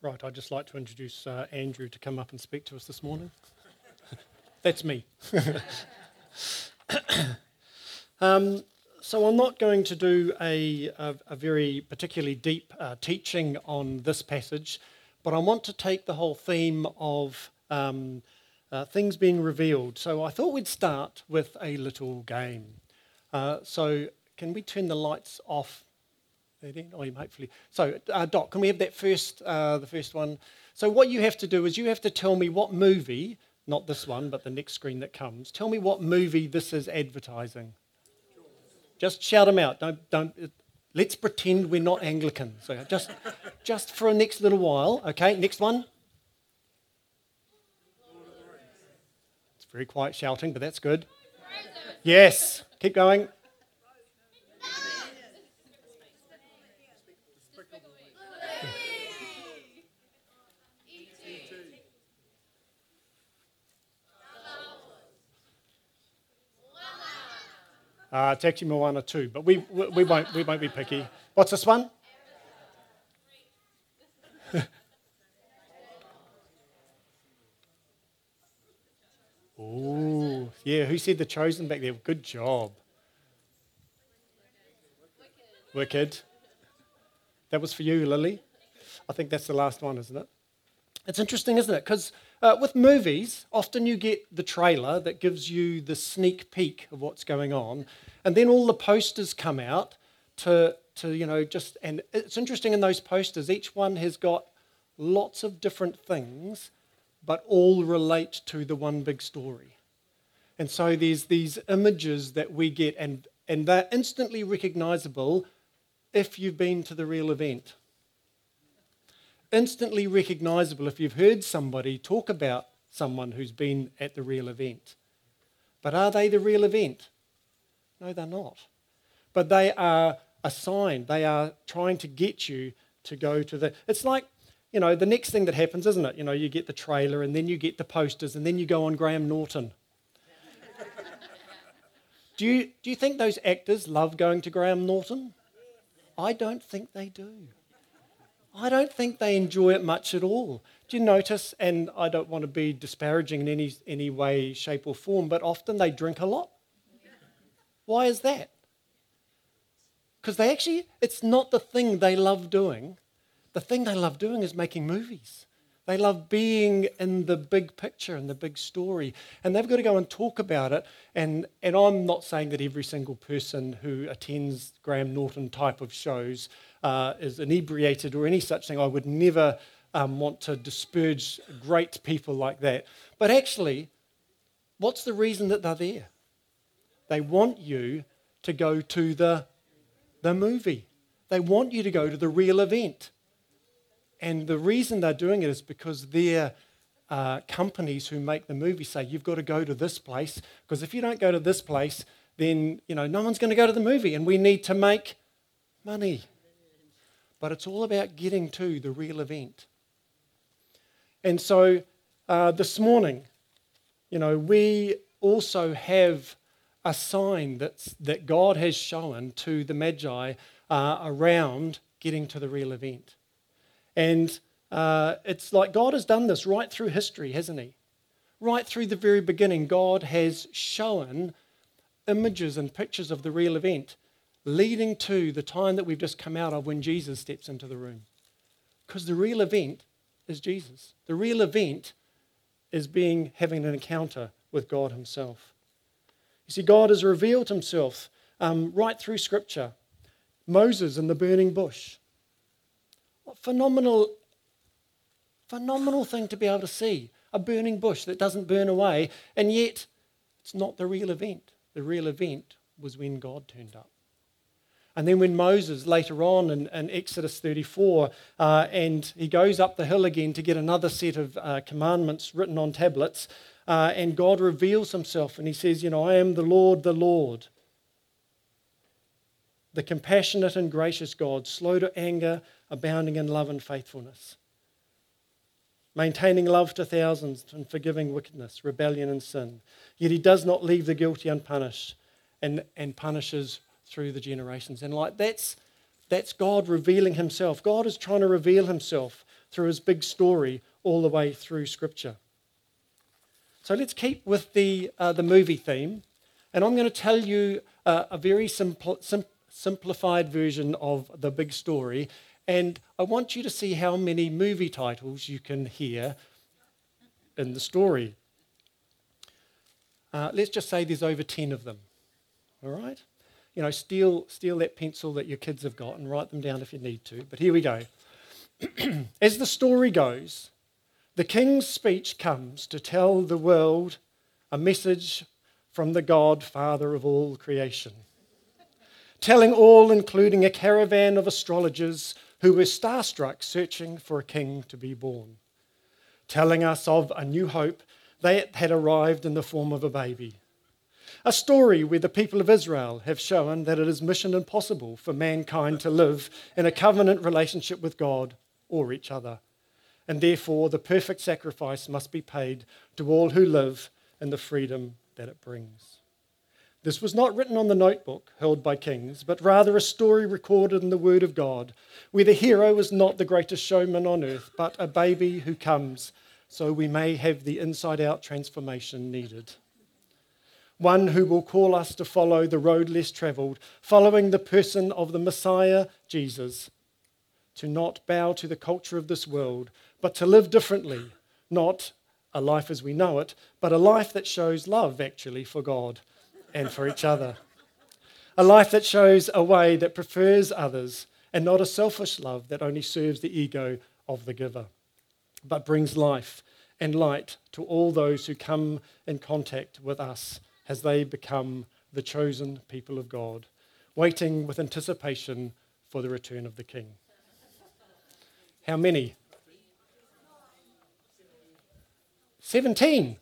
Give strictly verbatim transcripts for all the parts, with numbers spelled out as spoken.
Right, I'd just like to introduce uh, Andrew to come up and speak to us this morning. That's me. um, so I'm not going to do a, a, a very particularly deep uh, teaching on this passage, but I want to take the whole theme of um, uh, things being revealed. So I thought we'd start with a little game. Uh, so can we turn the lights off? Oh, hopefully. So, uh, Doc, can we have that first, uh, the first one? So what you have to do is you have to tell me what movie, not this one, but the next screen that comes, tell me what movie this is advertising. Just shout them out. Don't, don't. Let's pretend we're not Anglican. So just, just for a next little while. Okay, next one. It's very quiet shouting, but that's good. Yes, keep going. Uh, it's actually Moana too, but we, we we won't we won't be picky. What's this one? Oh, yeah. Who said The Chosen back there? Good job. Wicked. Wicked. That was for you, Lily. I think that's the last one, isn't it? It's interesting, isn't it? Because uh, with movies, often you get the trailer that gives you the sneak peek of what's going on, and then all the posters come out to, to you know, just, and it's interesting in those posters, each one has got lots of different things, but all relate to the one big story. And so there's these images that we get, and, and they're instantly recognizable if you've been to the real event. Instantly recognizable if you've heard somebody talk about someone who's been at the real event. But are they the real event? No, they're not. But they are a sign. They are trying to get you to go to the... It's like, you know, the next thing that happens, isn't it? You know, you get the trailer and then you get the posters and then you go on Graham Norton. do you, do you think those actors love going to Graham Norton? I don't think they do. I don't think they enjoy it much at all. Do you notice, and I don't want to be disparaging in any, any way, shape or form, but often they drink a lot. Why is that? Because they actually, it's not the thing they love doing. The thing they love doing is making movies. They love being in the big picture and the big story. And they've got to go and talk about it. And, and I'm not saying that every single person who attends Graham Norton type of shows uh, is inebriated or any such thing. I would never um, want to disparage great people like that. But actually, what's the reason that they're there? They want you to go to the, the movie. They want you to go to the real event. And the reason they're doing it is because their uh, companies who make the movie say, you've got to go to this place, because if you don't go to this place, then you know no one's going to go to the movie, and we need to make money. But it's all about getting to the real event. And so uh, this morning, you know, we also have a sign that's, that God has shown to the Magi uh, around getting to the real event. And uh, it's like God has done this right through history, hasn't he? Right through the very beginning, God has shown images and pictures of the real event, leading to the time that we've just come out of when Jesus steps into the room. Because the real event is Jesus. The real event is being having an encounter with God himself. You see, God has revealed himself um, right through Scripture. Moses in the burning bush. What phenomenal, phenomenal thing to be able to see. A burning bush that doesn't burn away, and yet it's not the real event. The real event was when God turned up. And then when Moses, later on in, in Exodus thirty-four, uh, and he goes up the hill again to get another set of uh, commandments written on tablets, uh, and God reveals himself, and he says, you know, I am the Lord, the Lord. The compassionate and gracious God, slow to anger, abounding in love and faithfulness, maintaining love to thousands and forgiving wickedness, rebellion and sin. Yet he does not leave the guilty unpunished and, and punishes through the generations. And like that's, that's God revealing himself. God is trying to reveal himself through his big story all the way through Scripture. So let's keep with the, uh, the movie theme, and I'm going to tell you uh, a very simple, sim- simplified version of the big story, and I want you to see how many movie titles you can hear in the story. Uh, let's just say there's over ten of them, all right? You know, steal, steal that pencil that your kids have got and write them down if you need to, but here we go. As the story goes, the king's speech comes to tell the world a message from the God, Father of all creation, telling all, including a caravan of astrologers who were starstruck searching for a king to be born, telling us of a new hope that had arrived in the form of a baby. A story where the people of Israel have shown that it is mission impossible for mankind to live in a covenant relationship with God or each other. And therefore, the perfect sacrifice must be paid to all who live in the freedom that it brings. This was not written on the notebook held by kings, but rather a story recorded in the Word of God, where the hero is not the greatest showman on earth, but a baby who comes so we may have the inside-out transformation needed. One who will call us to follow the road less travelled, following the person of the Messiah, Jesus, to not bow to the culture of this world, but to live differently, not a life as we know it, but a life that shows love, actually, for God and for each other. A life that shows a way that prefers others and not a selfish love that only serves the ego of the giver, but brings life and light to all those who come in contact with us as they become the chosen people of God, waiting with anticipation for the return of the King. How many? seventeen.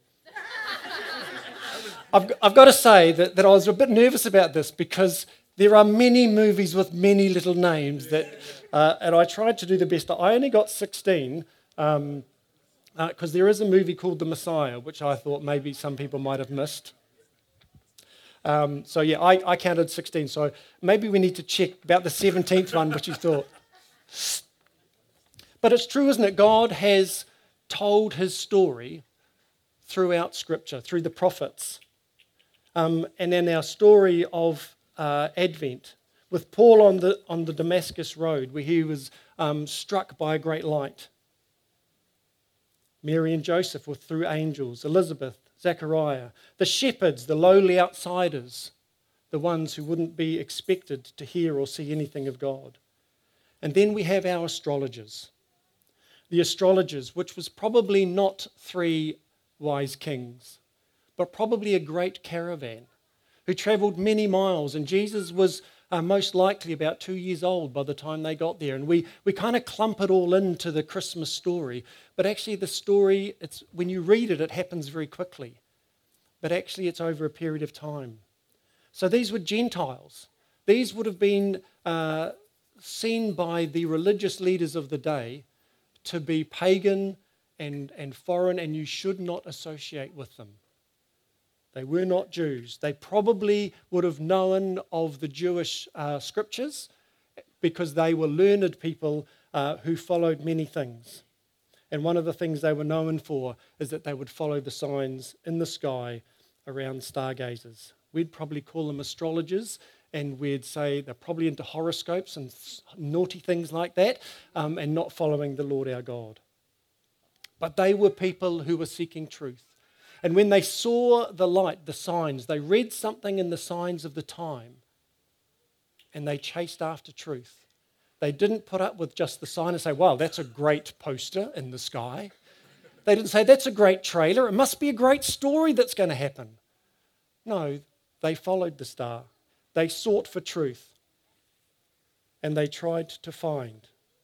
I've, I've got to say that, that I was a bit nervous about this because there are many movies with many little names that, uh, and I tried to do the best. I only got sixteen because um, uh, there is a movie called The Messiah, which I thought maybe some people might have missed. Um, so yeah, I, I counted sixteen. So maybe we need to check about the seventeenth one, which you thought. But it's true, isn't it? God has told his story throughout Scripture, through the prophets. Um, and in our story of uh, Advent, with Paul on the, on the Damascus road, where he was um, struck by a great light. Mary and Joseph were through angels, Elizabeth, Zechariah, the shepherds, the lowly outsiders, the ones who wouldn't be expected to hear or see anything of God. And then we have our astrologers. The astrologers, which was probably not three wise kings, but probably a great caravan who travelled many miles. And Jesus was uh, most likely about two years old by the time they got there. And we, we kind of clump it all into the Christmas story. But actually the story, it's when you read it, it happens very quickly. But actually it's over a period of time. So these were Gentiles. These would have been uh, seen by the religious leaders of the day to be pagan and, and foreign, and you should not associate with them. They were not Jews. They probably would have known of the Jewish uh, scriptures because they were learned people uh, who followed many things. And one of the things they were known for is that they would follow the signs in the sky around stargazers. We'd probably call them astrologers, and we'd say they're probably into horoscopes and naughty things like that, um, and not following the Lord our God. But they were people who were seeking truth. And when they saw the light, the signs, they read something in the signs of the time, and they chased after truth. They didn't put up with just the sign and say, wow, that's a great poster in the sky. They didn't say, that's a great trailer. It must be a great story that's going to happen. No, they followed the star. They sought for truth, and they tried to find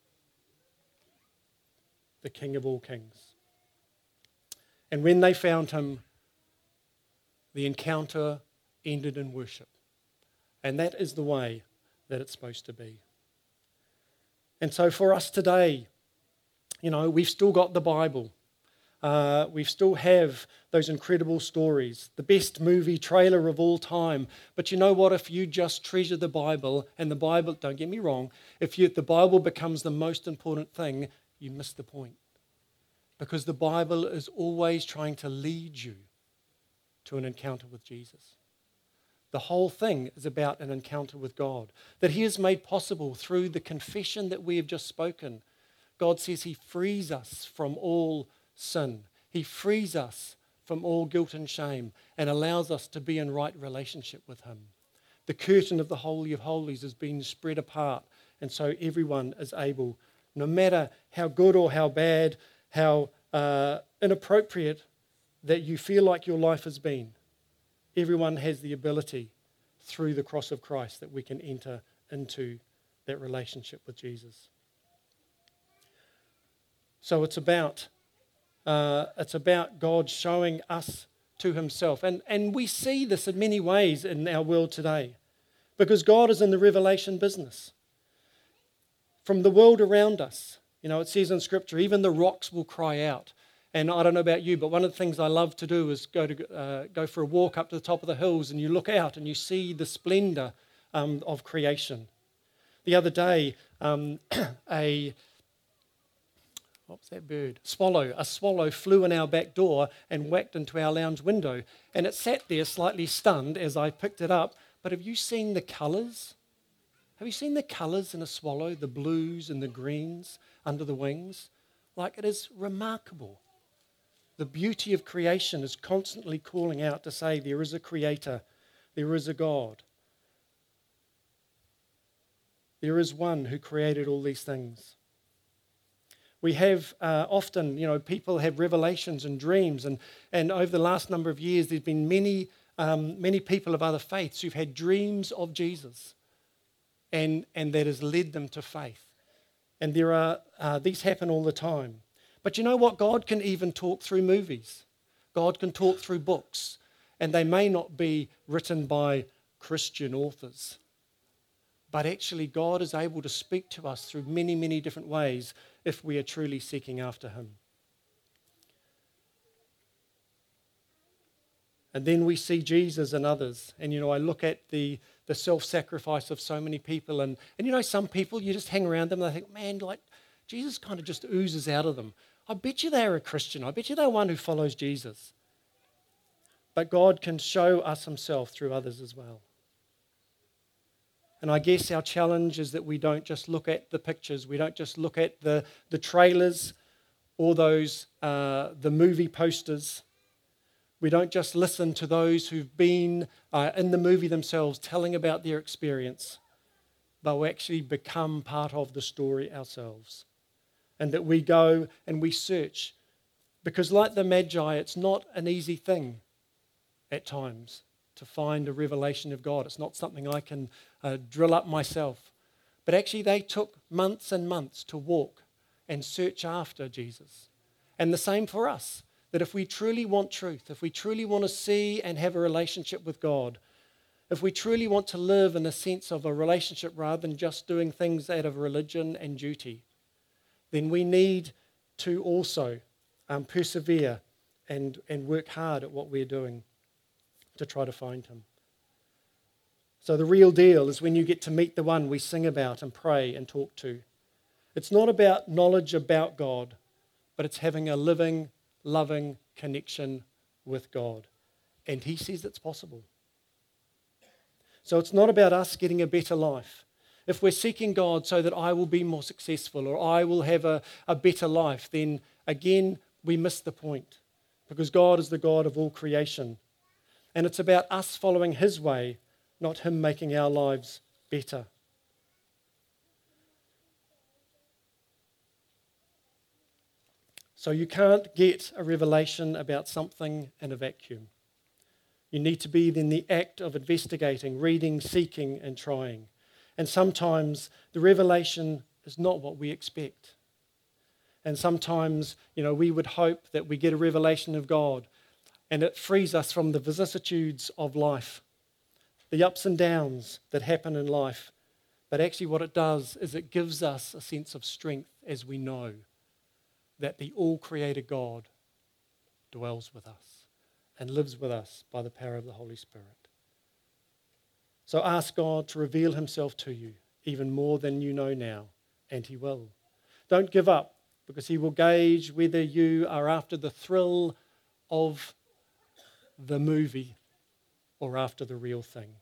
the King of all kings. And when they found him, the encounter ended in worship. And that is the way that it's supposed to be. And so for us today, you know, we've still got the Bible. Uh, we still have those incredible stories, the best movie trailer of all time. But you know what? If you just treasure the Bible, and the Bible, don't get me wrong, if you, the Bible becomes the most important thing, you miss the point. Because the Bible is always trying to lead you to an encounter with Jesus. The whole thing is about an encounter with God that He has made possible through the confession that we have just spoken. God says He frees us from all sin. He frees us from all guilt and shame and allows us to be in right relationship with Him. The curtain of the Holy of Holies has been spread apart, and so everyone is able, no matter how good or how bad, how uh, inappropriate that you feel like your life has been, everyone has the ability through the cross of Christ that we can enter into that relationship with Jesus. So it's about uh, it's about God showing us to Himself. And, and we see this in many ways in our world today because God is in the revelation business. From the world around us, you know, it says in Scripture, even the rocks will cry out. And I don't know about you, but one of the things I love to do is go to uh, go for a walk up to the top of the hills, and you look out and you see the splendor um, of creation. The other day, um, a what was that bird? Swallow. A swallow flew in our back door and whacked into our lounge window, and it sat there slightly stunned as I picked it up. But have you seen the colours? Have you seen the colours in a swallow? The blues and the greens under the wings? Like, it is remarkable. The beauty of creation is constantly calling out to say there is a creator, there is a God. There is one who created all these things. We have uh, often, you know, people have revelations and dreams, and, and over the last number of years there's been many, um, many people of other faiths who've had dreams of Jesus, and, and that has led them to faith. And there are uh, these happen all the time. But you know what? God can even talk through movies. God can talk through books. And they may not be written by Christian authors. But actually, God is able to speak to us through many, many different ways if we are truly seeking after Him. And then we see Jesus and others. And, you know, I look at the, the self-sacrifice of so many people. And, and, you know, some people, you just hang around them and they think, man, like, Jesus kind of just oozes out of them. I bet you they're a Christian. I bet you they're one who follows Jesus. But God can show us Himself through others as well. And I guess our challenge is that we don't just look at the pictures. We don't just look at the, the trailers or those uh, the movie posters. We don't just listen to those who've been uh, in the movie themselves telling about their experience, but we actually become part of the story ourselves. And that we go and we search. Because like the Magi, it's not an easy thing at times to find a revelation of God. It's not something I can uh, drill up myself. But actually they took months and months to walk and search after Jesus. And the same for us, that if we truly want truth, if we truly want to see and have a relationship with God, if we truly want to live in a sense of a relationship rather than just doing things out of religion and duty, then we need to also um, persevere and, and work hard at what we're doing to try to find Him. So the real deal is when you get to meet the one we sing about and pray and talk to. It's not about knowledge about God, but it's having a living, loving connection with God. And He says it's possible. So it's not about us getting a better life. If we're seeking God so that I will be more successful or I will have a, a better life, then again, we miss the point. Because God is the God of all creation. And it's about us following His way, not Him making our lives better. So you can't get a revelation about something in a vacuum. You need to be in the act of investigating, reading, seeking, and trying. And sometimes the revelation is not what we expect. And sometimes, you know, we would hope that we get a revelation of God and it frees us from the vicissitudes of life, the ups and downs that happen in life. But actually what it does is it gives us a sense of strength as we know that the all-created God dwells with us and lives with us by the power of the Holy Spirit. So ask God to reveal Himself to you even more than you know now, and He will. Don't give up because he will gauge whether you are after the thrill of the movie or after the real thing.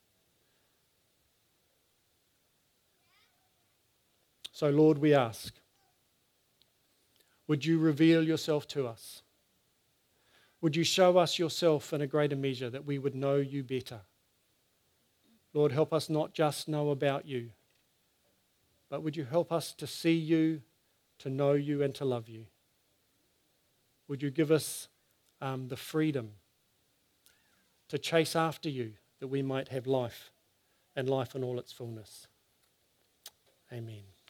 So, Lord, we ask, would you reveal yourself to us? Would you show us yourself in a greater measure that we would know you better? Lord, help us not just know about you, but would you help us to see you, to know you, and to love you? Would you give us um, the freedom to chase after you, that we might have life, and life in all its fullness? Amen.